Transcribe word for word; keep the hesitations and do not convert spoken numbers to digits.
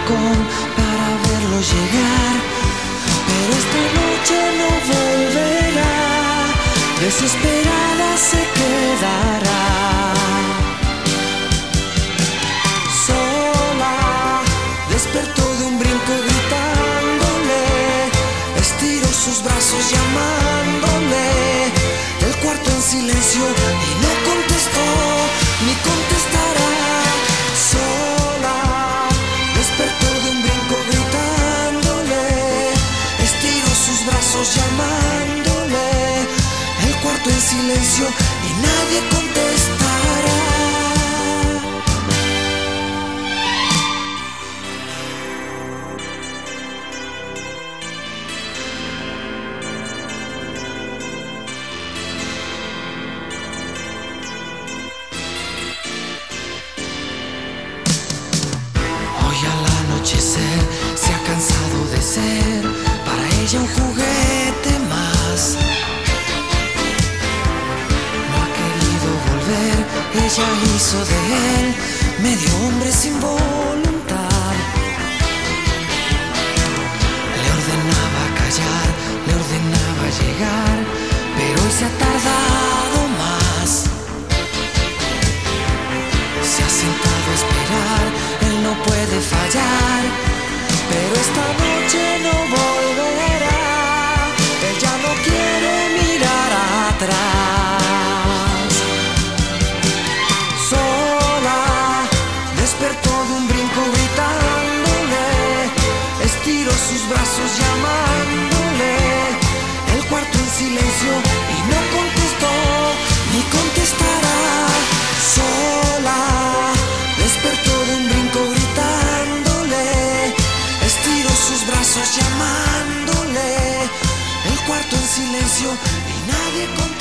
balcón para verlo llegar, pero esta noche no volverá, desesperada se quedará. Sola, despertó de un brinco gritándole, estiró sus brazos llamándole, el cuarto en silencio y no contestó, ni contestará. Sola, despertó de un brinco gritándole, estiró sus brazos llamándole, el cuarto en silencio y nadie contestará. Hoy al anochecer se ha cansado de ser para ella un juguete más. No ha querido volver, ella hizo de él medio hombre sin voluntad. Le ordenaba callar, le ordenaba llegar, pero hoy se ha tardado más. Se ha sentado a esperar, él no puede fallar, pero esta noche no volverá. Ella no quiere mirar atrás. Sola, despertó de un brinco gritándole, estiró sus brazos llamándole, el cuarto en silencio y no contestó, ni contestará. Sola, despertó de un brinco gritándole, estiró sus brazos llamándole, el cuarto en silencio y nadie contestó.